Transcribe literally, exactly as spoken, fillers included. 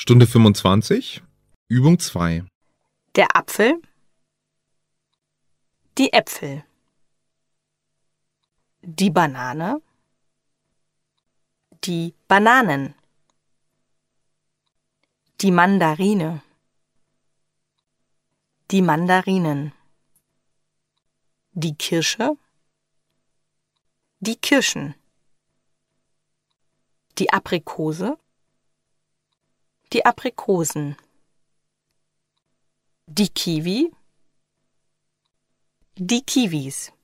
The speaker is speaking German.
Stunde fünfundzwanzig, Übung zwei. Der Apfel, die Äpfel, die Banane, die Bananen, die Mandarine, die Mandarinen, die Kirsche, die Kirschen, die Aprikose, die Aprikosen, die Kiwi, die Kiwis.